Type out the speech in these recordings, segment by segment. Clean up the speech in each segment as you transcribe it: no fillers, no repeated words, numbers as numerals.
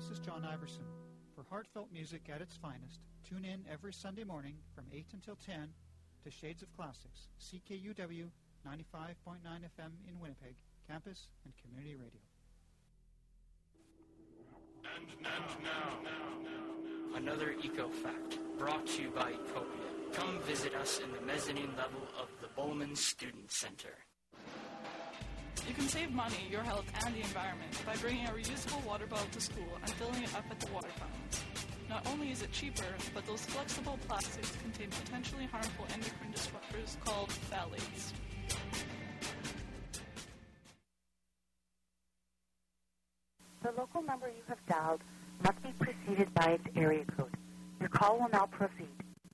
this is John Iverson. For heartfelt music at its finest, tune in every Sunday morning from 8 until 10 to Shades of Classics, CKUW 95.9 FM in Winnipeg, campus and community radio. And now, another eco-fact brought to you by Ecopia. Come visit us in the mezzanine level of the Bowman Student Center. You can save money, your health, and the environment by bringing a reusable water bottle to school and filling it up at the water fountains. Not only is it cheaper, but those flexible plastics contain potentially harmful endocrine disruptors called phthalates. The local number you have dialed must be preceded by its area code. Your call will now proceed.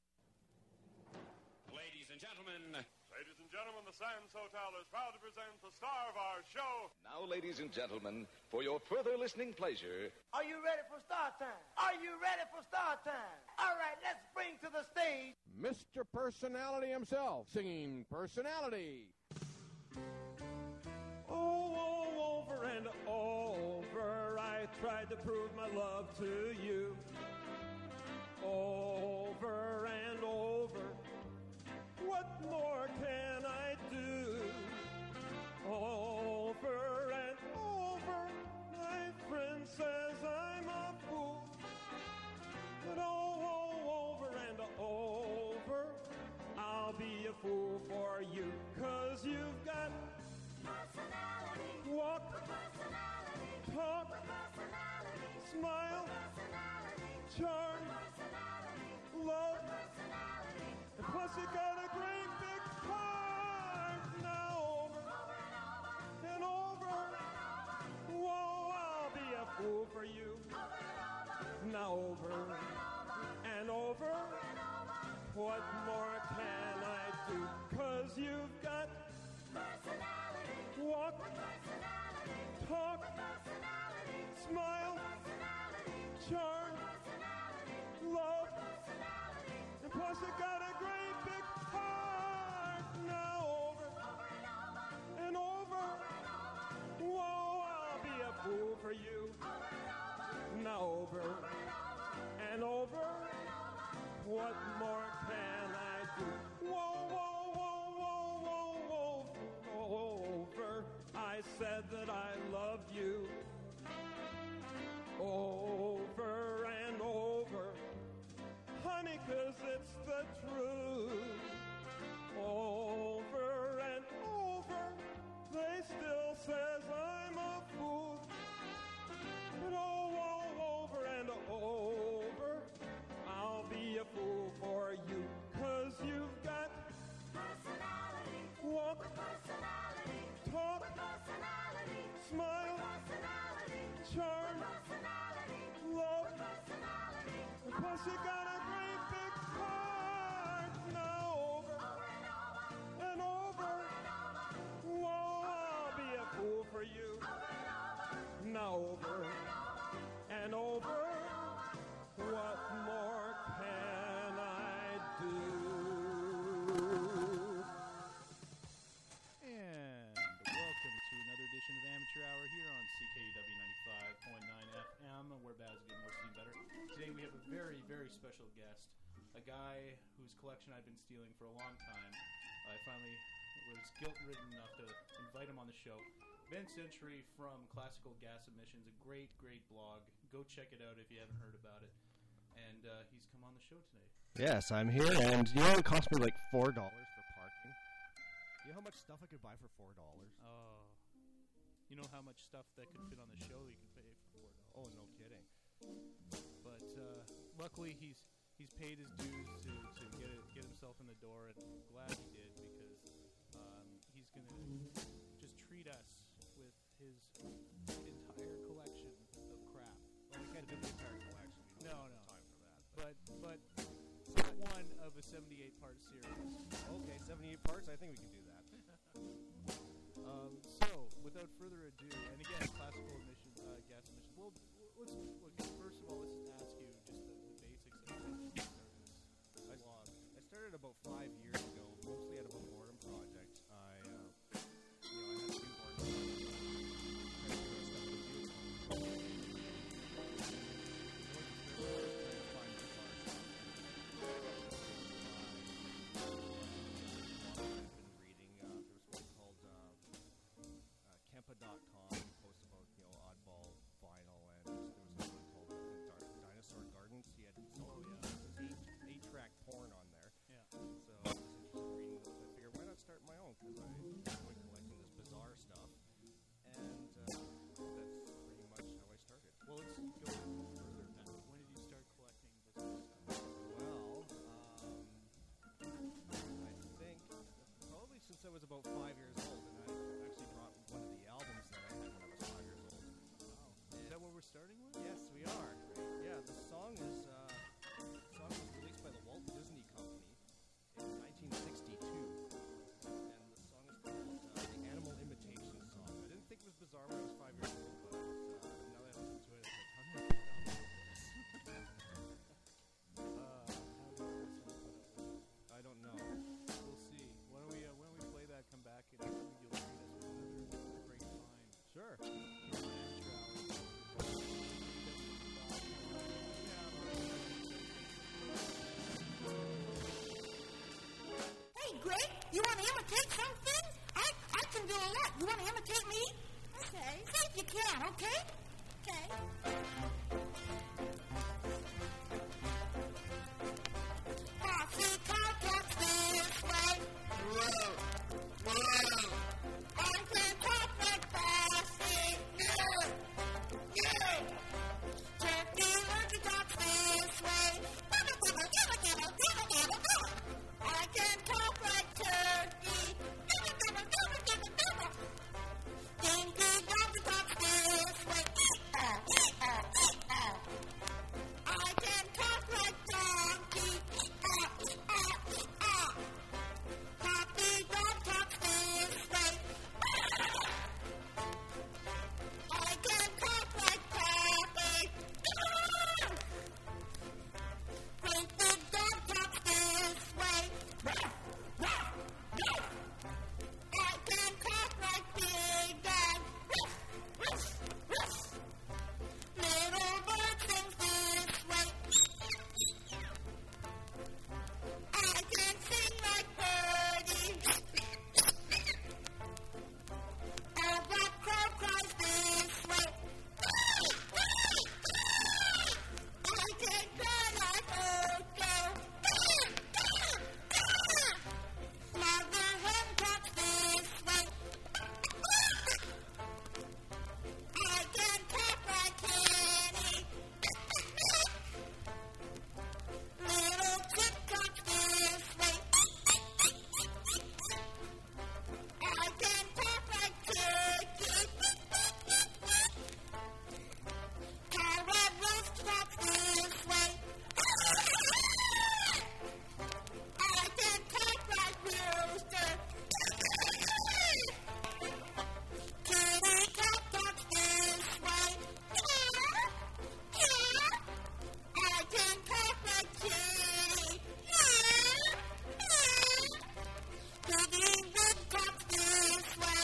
Ladies and gentlemen, the Sands Hotel is proud to present the star of our show. Now, ladies and gentlemen, for your further listening pleasure... Are you ready for start time? Are you ready for start time? All right, let's bring to the stage Mr. Personality himself, singing Personality. Oh, over and over, I tried to prove my love to you. Over and over, what more can I do? Over and over, my friend says I'm a fool. But over and over, I'll be a fool for you. 'Cause you've got personality, walk, personality, talk, personality, smile, personality, charm, personality, love, personality, and plus you got a great big heart. Now over and over, whoa, I'll be a fool for you. Now over and over, what more can I do? 'Cause you've got personality, walk, personality, talk, personality, smile, personality, charm, personality, love, personality, and plus you got a great big heart. Now over and over, whoa, I'll be a fool for you. Now over and over, what more can I do? Whoa, whoa, whoa, whoa, whoa, whoa, over. I said that I loved you. Over and over, honey, 'cause it's the truth. Over and over, they still says I'm a fool. But over and over, I'll be a fool for you. 'Cause you've got personality, walk, personality, talk, personality, smile, personality, charm, personality, love, personality, and plus you got a great big heart. Now over and over, whoa, I'll be a fool for you. Now over and over, what more can I do? And welcome to another edition of Amateur Hour here on CKUW 95.9 FM, where Baz is getting more steam better. Today we have a very, very special guest, a guy whose collection I've been stealing for a long time. I finally was guilt-ridden enough to invite him on the show. Ben Century from Classical Gas Emissions, a great, great blog. Go check it out if you haven't heard about it. And he's come on the show today. Yes, I'm here, and you know it cost me like $4 for parking? You know how much stuff I could buy for $4? Oh. You know how much stuff that could fit on the show you could pay for $4? Oh, no kidding. But luckily he's paid his dues to get himself in the door, and I'm glad he did, because he's going to just treat us with his entire collection of crap. Well, we can't do the entire collection. No. Time for that. But part one of a 78-part series. Okay, 78 parts? I think we can do that. So, without further ado, and again, classical emissions, gas emissions. Well, let's look. First of all, let's just ask you just the basics of when you started this blog. I started about 5 years ago, mostly out of a boredom project. I had a few board You want to imitate me? Okay. See if you can, okay? Okay. Bossy cow talks this way. Whoa. Whoa. I can talk like Bossy. Yeah. Yeah. Turkey learned to talk this way. I can talk like Turkey. Dinky Dog talks this way. I can talk like Donkey. Poppy Dog talks this way. I can talk like Poppy. Great Big Dog talks this way. I can talk like Big Dog. Little bird sings this way. I can sing like Birdie. A black crow cries this way. I can cry like Ocho. Mother hen talks this way. I can talk like Kenny. Little chick talks this way. I can talk like Chicky. Carrot Roast talks this way. I can talk like Rooster. Kitty Cat talks this way. I can talk like Kitty. Piggy Wig talks this way.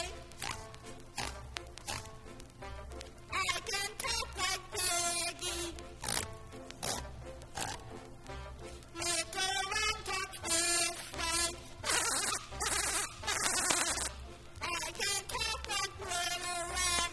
I can talk like Piggy. Little Ram talks this way. I can talk like Little Ram.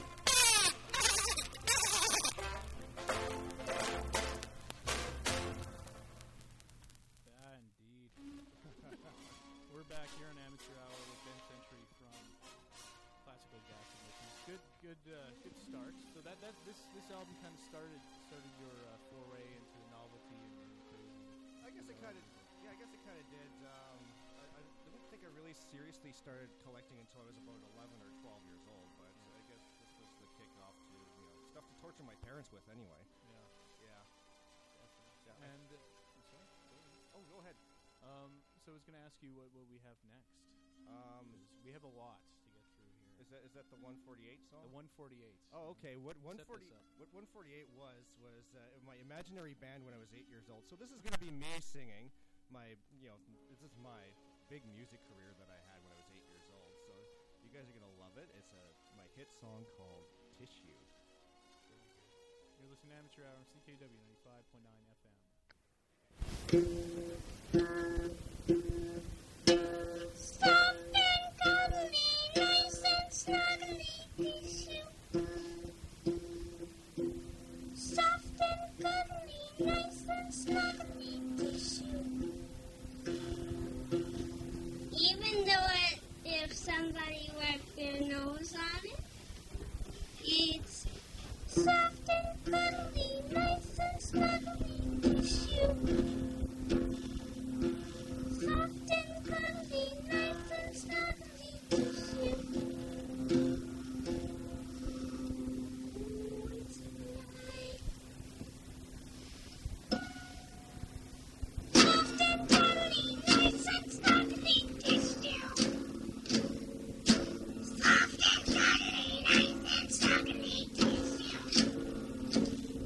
Yeah, indeed. We're back here on Amateur Hour with Ben Century from Classical Gas Emissions. Good start. So this album kind of started your foray into the novelty and crazy. I guess it kind of did. I don't think I really seriously started collecting until I was about 11 or 12 years old, but I guess this was the kickoff to stuff to torture my parents with anyway. Yeah. Yeah. And I'm sorry. Oh, go ahead. So I was going to ask you what we have next. 'Cause we have a lot to get through here. Is that the 148 song? The 148. Oh, okay. What Set this up. 148 was my imaginary band when I was 8 years old. So this is going to be me singing this is my big music career that I had when I was 8 years old. So you guys are going to love it. It's my hit song called Tissue. You're listening to Amateur Hour on CKW 95.9 FM. Soft and cuddly, nice and snuggly tissue. Soft and cuddly, nice and snuggly tissue. Even though if somebody wiped their nose on it, it's soft and cuddly, nice and snuggly tissue. Soft and cuddly, nice and snuggly tissue. Ooh, it's nice. Soft and cuddly, nice and snuggly tissue. Soft and cuddly, nice and snuggly tissue.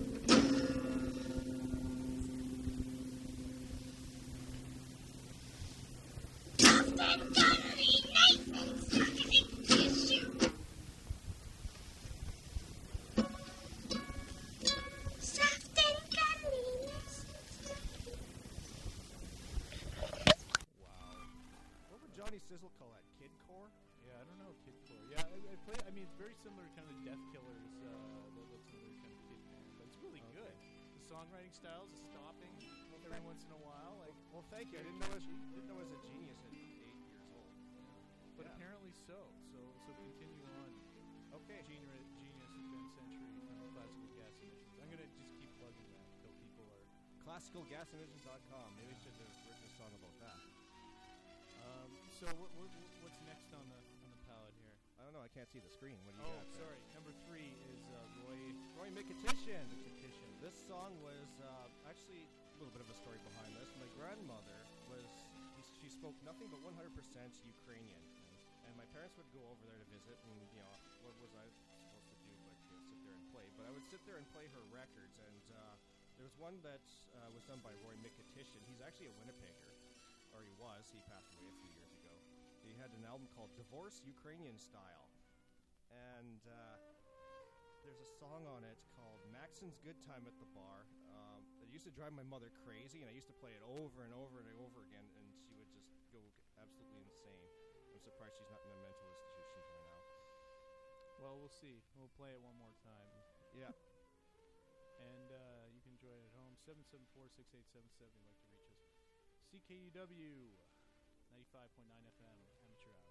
play. I mean, it's very similar to kind of the Death Killers. That's another kind of kid band, but it's really good. The songwriting styles, the stopping every once in a while. Like, well, thank you. I didn't know I was a genius at 8 years old. But apparently so. So continue on. Okay. Genius Advanced Century Classical Gas Emissions. I'm gonna just keep plugging that until people are. ClassicalGasEmissions.com. Maybe I should have written a song about that. So what's next on the palette here? I don't know. I can't see the screen. What do you got? Oh, sorry. Number 3 is Roy Mikititian. This song was actually a little bit of a story behind this. My grandmother she spoke nothing but 100% Ukrainian, and my parents would go over there to visit, and what was I supposed to do but sit there and play? But I would sit there and play her records, and there was one that was done by Roy Mikititian. He's actually a Winnipegger, or he was. He passed away a few years ago. He had an album called Divorce Ukrainian Style, and there's a song on it called Maxon's Good Time at the Bar. It used to drive my mother crazy, and I used to play it over and over and over again, and she would just go absolutely insane. I'm surprised she's not in a mental institution by now. Well, we'll see. We'll play it one more time. Yeah. And you can join at home, 774-6877. You'd like to reach us. CKUW 95.9 FM, Amateur Hour.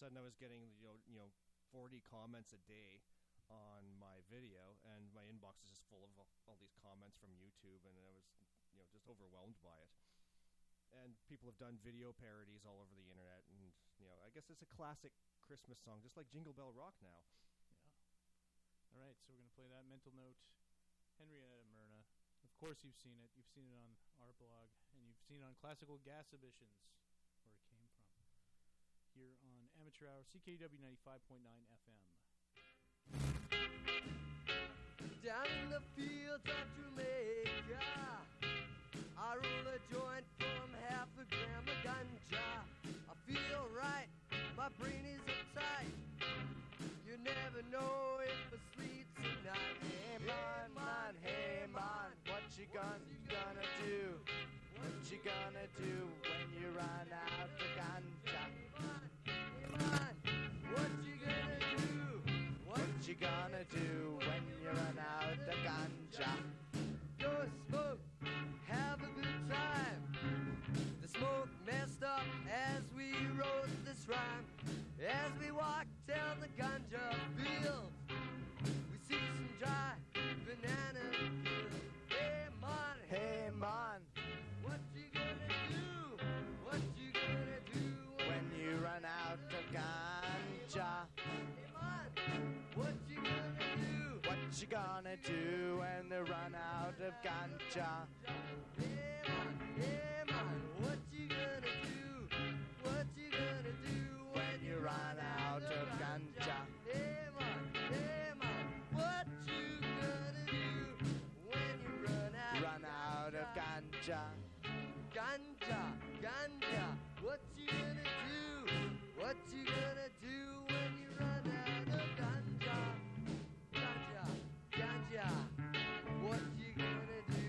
sudden I was getting 40 comments a day on my video, and my inbox is just full of all these comments from YouTube, and I was just overwhelmed by it. And people have done video parodies all over the internet, and I guess it's a classic Christmas song, just like Jingle Bell Rock now. Yeah. All right, so we're going to play that. Mental note, Henrietta Myrna. Of course you've seen it. You've seen it on our blog, and you've seen it on Classical Gas Emissions, where it came from. Here on Amateur Hour, CKUW 95.9 FM. Down in the fields of Jamaica, I roll a joint from half a gram of ganja. I feel right, my brain is uptight. You never know if I sleep tonight. Hey man, what you gonna do? What you gonna do when you run out of ganja? Hey man, what you gonna do? What you gonna do when you run out of ganja? Go smoke, have a good time. The smoke messed up as we wrote this rhyme. As we walk down the ganja field, we see some dry banana peels. Hey man, what you gonna do? What you gonna do when you run out of ganja? Hey man, what you gonna do? What you gonna do when they run out of ganja? Hey man, what you gonna do? What you gonna do when you run out of ganja? Hey man, what you gonna do when you run out of ganja? Ganja, what you gonna do? What you gonna do when you run out of ganja? Ganja, what you gonna do?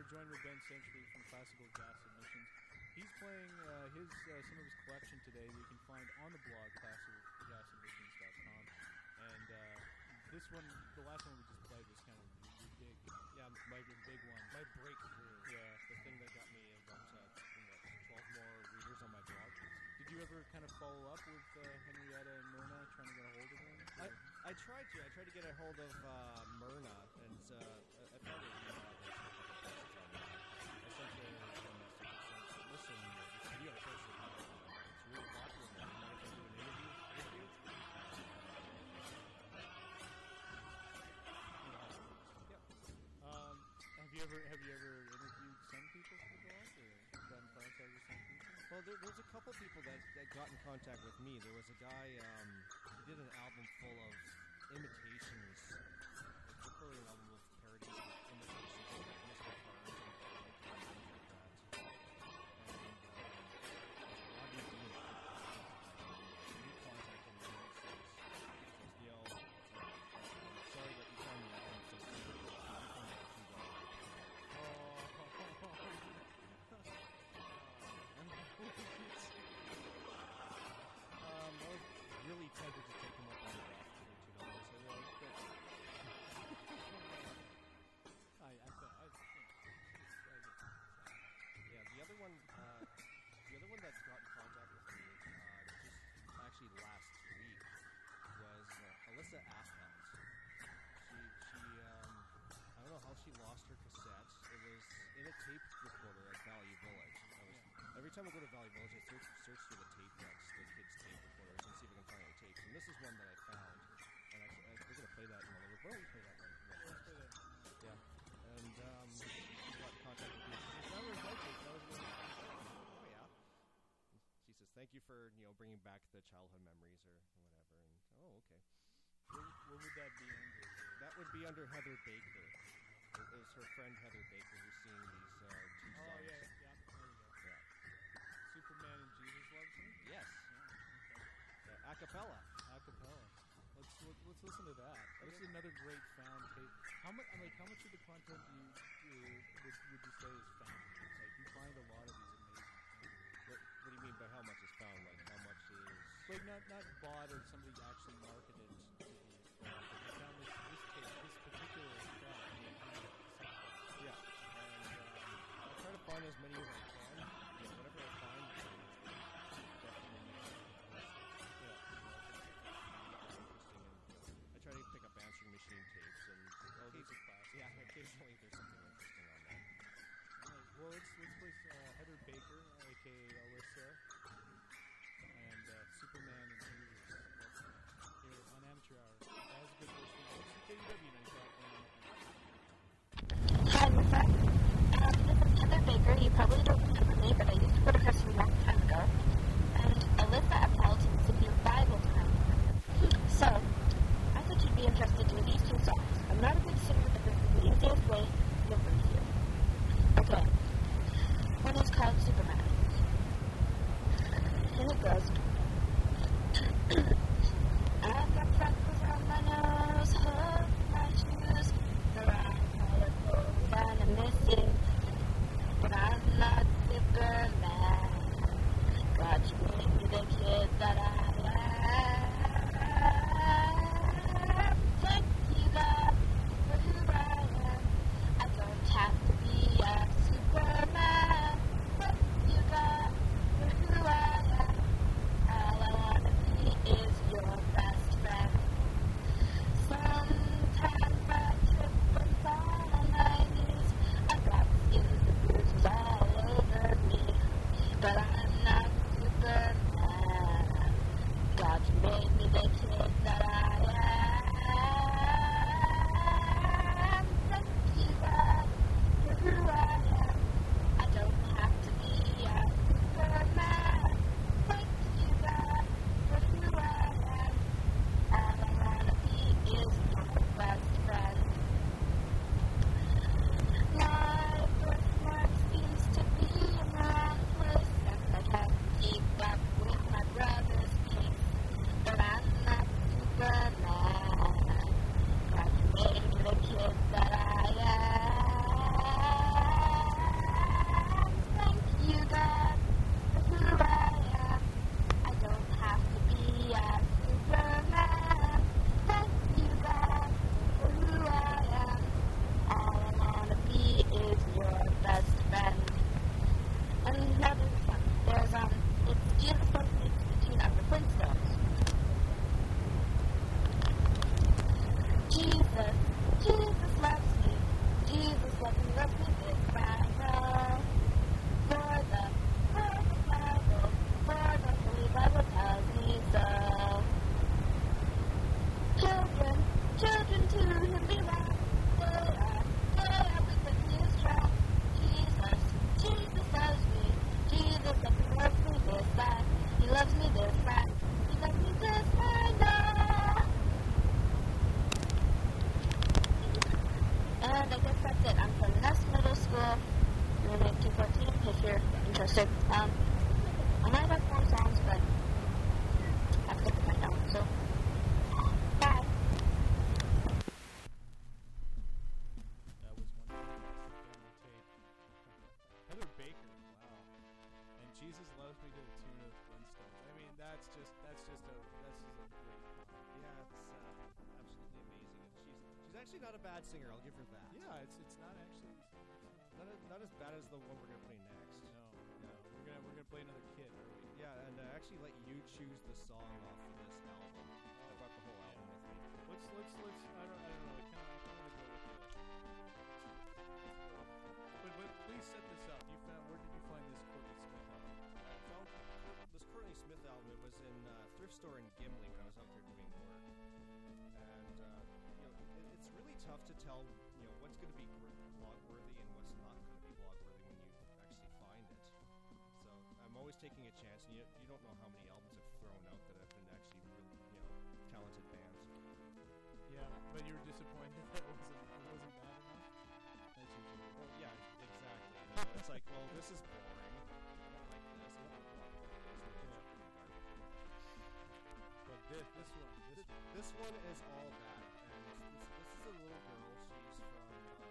joined with Ben Century from Classical Gas Emissions. He's playing some of his collection today that you can find on the blog, classicalgasemissions.com. And this one, the last one we just played was kind of your big, my big one. My breakthrough. Yeah. The thing that got me about 12 more readers on my blog. Did you ever kind of follow up with Henrietta and Myrna, trying to get a hold of them? I tried to. I tried to get a hold of Myrna, and I found her email address. I sent her a message and said, listen, this video I posted, it's really popular now. You mind if I do an interview with you? Have you ever interviewed some people for the blog, or gotten in contact with some people? Well, there's a couple people that got in contact with me. There was a guy, he did an album full of imitations. It's really an album of parodies of imitations of like Mr. Burns and like things like that. And Rodney Dean, he contacted me and says, Neil, sorry that you found the album so serious. I was really tempted to take him up on the offer for $2. Yeah, the other one that's got in contact with me just actually last week was Alyssa Appelt. I don't know how she lost her cassette. It was in a tape recorder at Valley Village. Every time I go to Valley Village, I search through the tape decks, the kids' tape recorders, and see if I can find any tapes. And this is one that I found. And actually, we're going to play that in a little bit. Why don't we play that one? Let's play that. Yeah. And she got in contact with me. She says, that was my tape. That was really oh, yeah. She says, thank you for, bringing back the childhood memories or whatever. And, okay. What would that be under? That would be under Heather Baker. It was her friend Heather Baker who sing these two songs. Oh, yeah. There you go. Yeah. Superman and Jesus Loves Me? Yes. Yeah, okay. A cappella. Let's listen to that. This is another great found tape. How much of the content would you say is found? It's like you find a lot of these amazing things. What do you mean by how much is found? Like how much is like not bought or somebody actually marketed to be found. But you found this particular track. Yeah. And I'll try to find as many as I can. Whatever I find, definitely I try to pick up answering machine tapes and these are classics. Yeah, occasionally there's something interesting on that. Right. Well, let's play Heather Baker, aka Alyssa, and Superman and Jesus. Here on Amateur Hour. That was a good listening. CKUW 95.9. Hi, Alyssa. This is Heather Baker. You probably don't remember me, but I used to go to Christian a long time ago. And Alyssa Appelt is in your Bible time. So, I thought you'd be interested in these two songs. I'm not a good singer, but this is the easiest way to learn you. Okay. One is called Superman. And it goes, I've got freckles on my nose, hook my shoes, the right colorful and I'm missing, but I'm not Superman. God, you made me the kid that I am. Thank you, God, for who I am. I don't have to be a Superman. So, I might have 4 songs, but I have to put that down. So, bye. That was one of the Heather Baker, wow. And Jesus Loves Me to the tune of Flintstones. I mean, that's just a great song. Yeah, it's absolutely amazing. She's actually not a bad singer. I'll give her that. Yeah, it's not actually not as bad as the one we're gonna play next. No, we're gonna play another kid. Yeah, and I actually let you choose the song off of this album. I brought the whole album with me. Let's. I don't know. I kind of want to go with the. But please set this up. Where did you find this Courtney Smith album? This Courtney Smith album, it was in a thrift store in Gimli when I was out there doing work. And it's really tough to tell what's going to be blog worthy and what's not going to be blog worthy when you actually find it. So I'm always taking a chance, and you don't know how many albums I've thrown out that have been actually really talented bands. Yeah, but you were disappointed that it wasn't bad enough. That's usually well, yeah, exactly. It's like, well, this is boring. I don't like this. I don't know what But this one is all that, and this is a little girl. She's from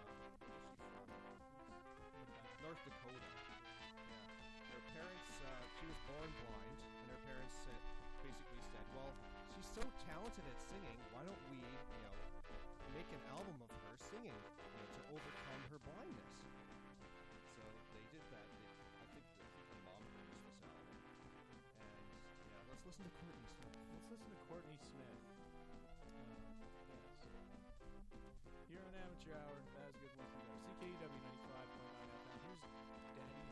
North Dakota. Yeah. Her parents, she was born blind, and her parents basically said, well, she's so talented at singing, why don't we, make an album of her singing, to overcome her blindness. So they did that. I think the mom produced this album. And let's listen to Courtney Smith. Yes. Here on Amateur Hour, that was a good one. CKUW 95.9 FM. Here's Daddy's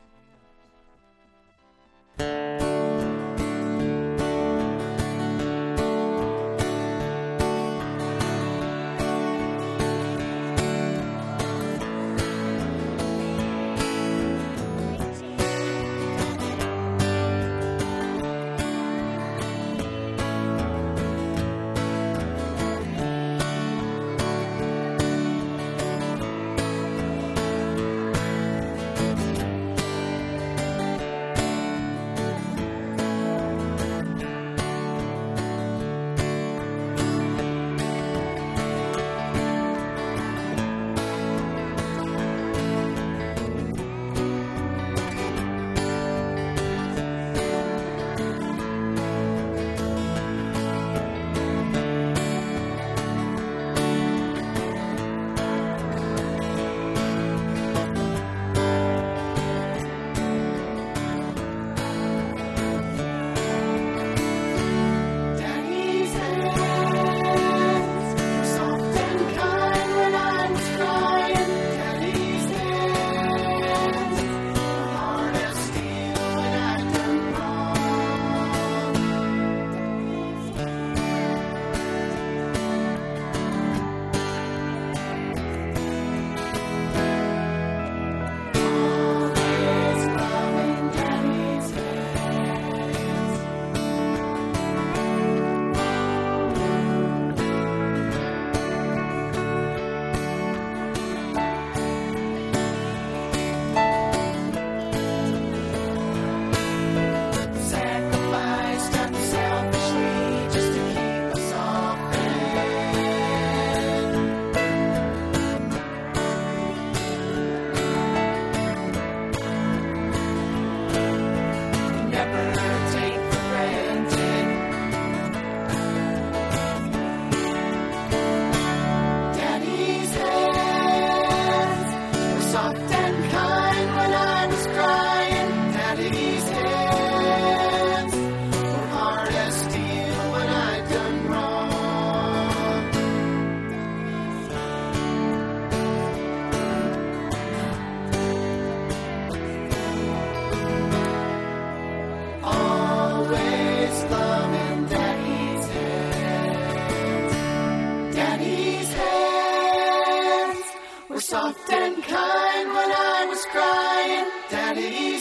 soft and kind when I was crying. Daddy's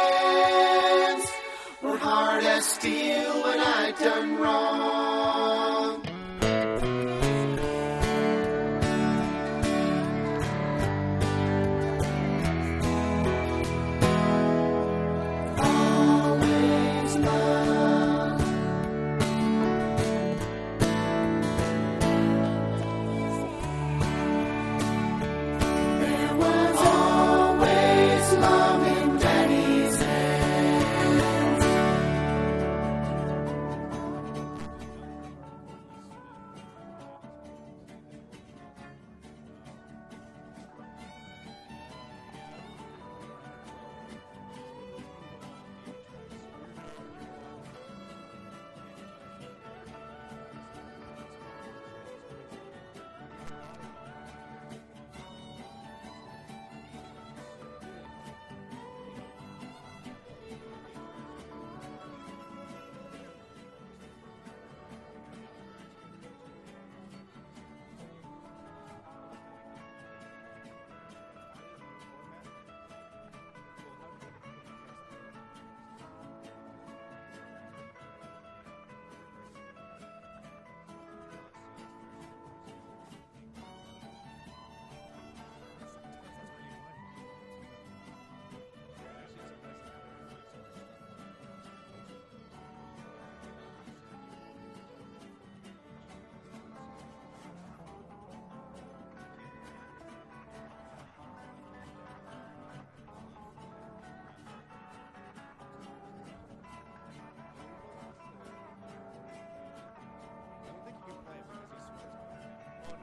hands were hard as steel when I'd done wrong.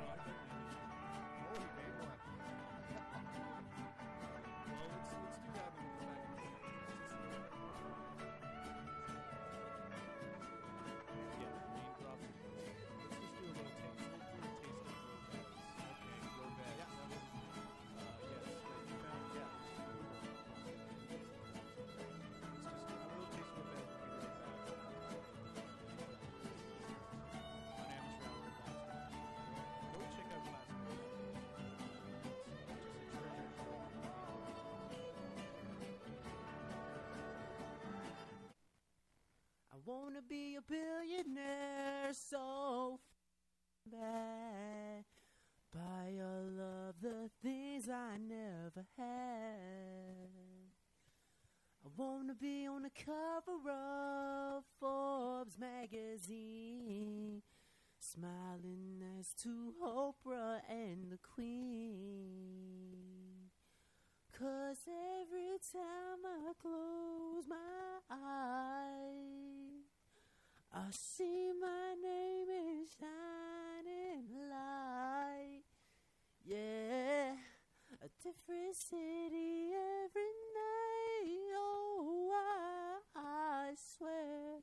I wanna be a billionaire so bad. Buy all of the things I never had. I wanna be on the cover of Forbes magazine, smiling next to Oprah and the Queen. 'Cause every time I close my eyes, I see my name in shining light. Yeah, a different city every night. Oh, I swear.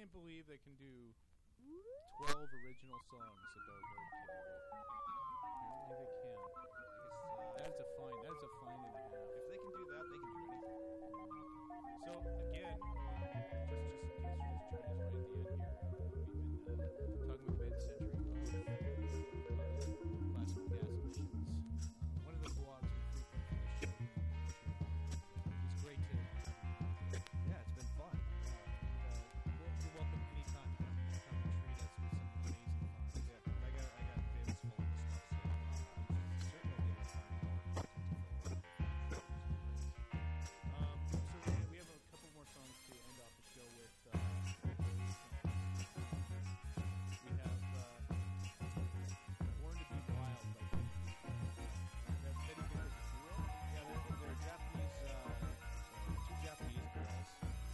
can't believe they can do 12 original songs about Lord Kitty. Apparently they can. That's a fine. That's a fine and a half. If they can do that, they can do anything. So again, just in case you're just joining us right at the end here, we've been talking with mid-century classical gas emissions. One of the blogs we frequent for the show. It's great to have you. Yeah, it's been fun. You're welcome anytime. Come and treat us with some amazing finds. Yeah, I got bins full of this stuff, so certainly get the time more. So we have a couple more songs to end off the show with. We have Born to Be Wild by that's Betty Baker's duo. Yeah, they're Japanese, two Japanese girls.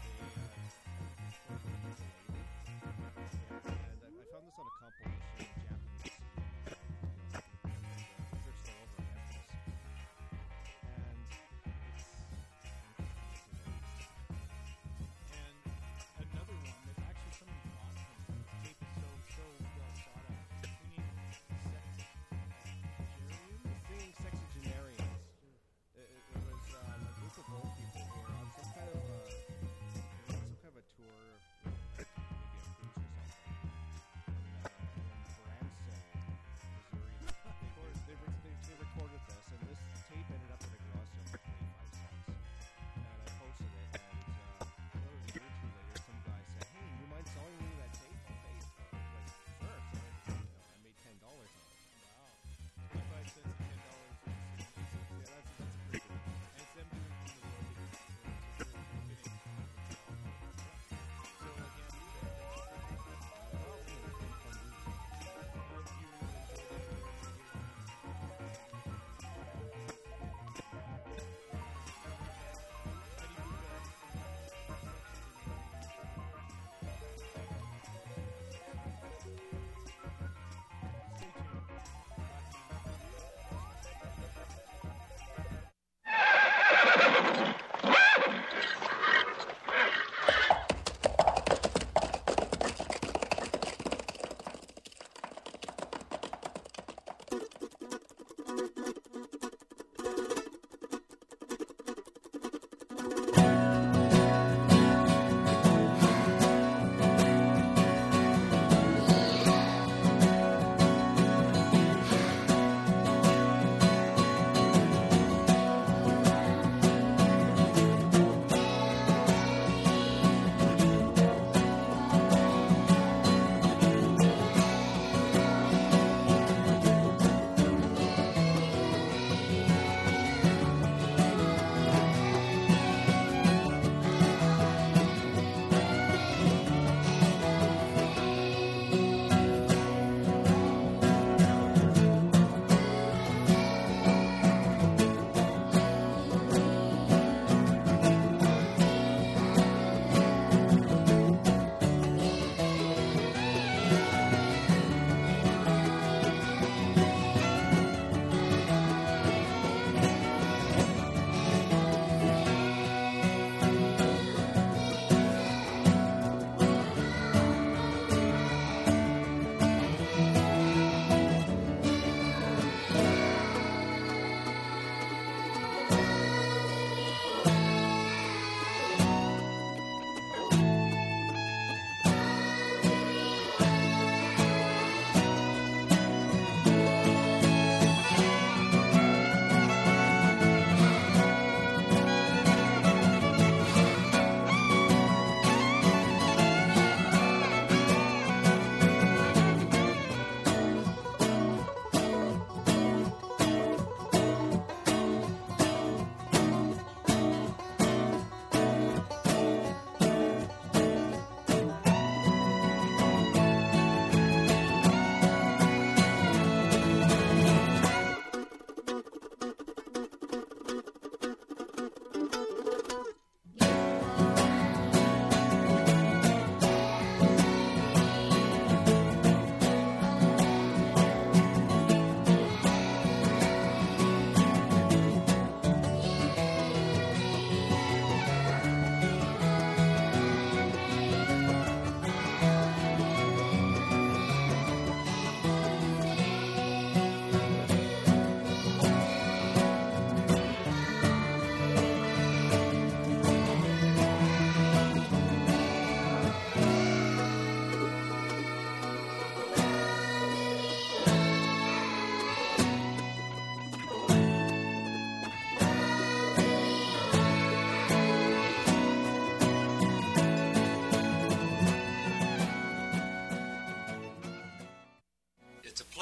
And I found this on a compilation of Japanese they're still over in Memphis. And And another one that actually somebody bought from this tape is so well sought after. Singing Sexagenarians. It was a group of old people who were on some kind of a tour, maybe a cruise or something, in Branson, Missouri. They recorded this, and this tape ended up in a garage sale for 25 cents. And I posted it, and about a year or two later, some guy said, "Hey, you mind selling me that tape on Facebook?" I was like, "Sure." So I made $10 on it. Wow. 25 cents and $10. Yeah, that's a pretty good deal. And it's them doing it on the road. It's a very fitting song. So again,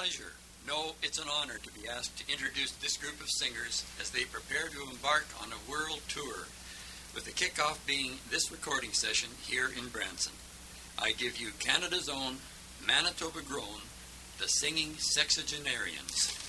pleasure. No, it's an honor to be asked to introduce this group of singers as they prepare to embark on a world tour, with the kickoff being this recording session here in Branson. I give you Canada's own, Manitoba-grown, the Singing Sexagenarians.